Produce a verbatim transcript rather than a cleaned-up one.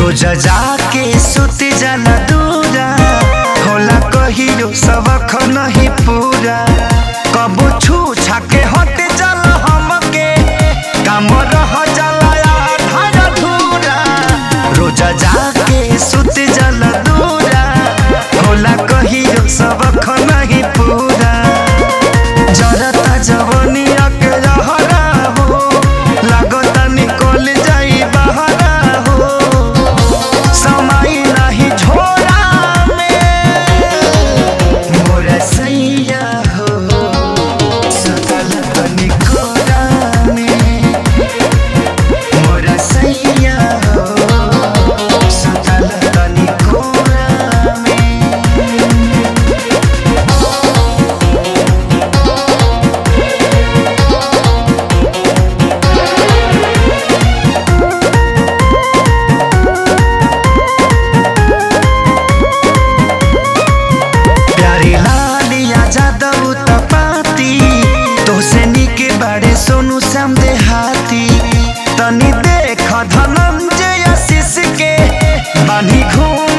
रोज जाके सुत जाला दूरा होला कहियो सबक नहीं पूरा कबो छू छाके हट जाला हमके काम रह जाला आधा अधूरा रोज जाके सुत जाला दूरा होला कहियो सबक नहीं पूरा जरता जवनिया के रहरा हो लागता निकल जाई बहरा हो समय नहीं छोड़ा में मोरा सैया हो सकल निकोरा में मोरा सैया हो सकल निकोरा में। सोनू श्याम देहाती तनी देख धनंजय आशीष के बानी घूम